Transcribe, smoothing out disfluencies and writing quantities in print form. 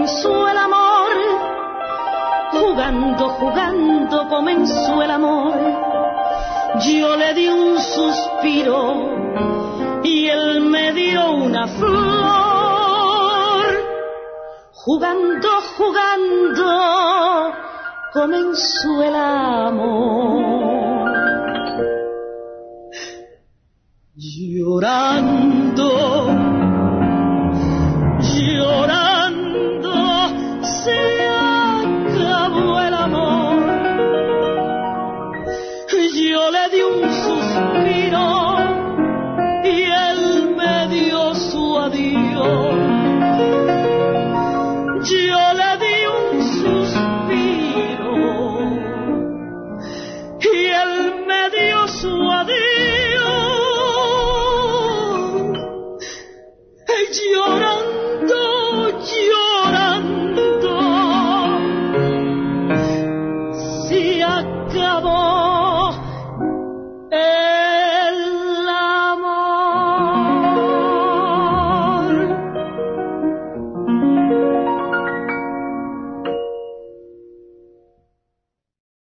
comenzó el amor, jugando, jugando comenzó el amor. Yo le di un suspiro y él me dio una flor. Jugando, jugando comenzó el amor. Llorando, llorando se acabó el amor. Yo le di un suspiro y él me dio su adiós. Yo le di un suspiro y él me dio su adiós. Llorando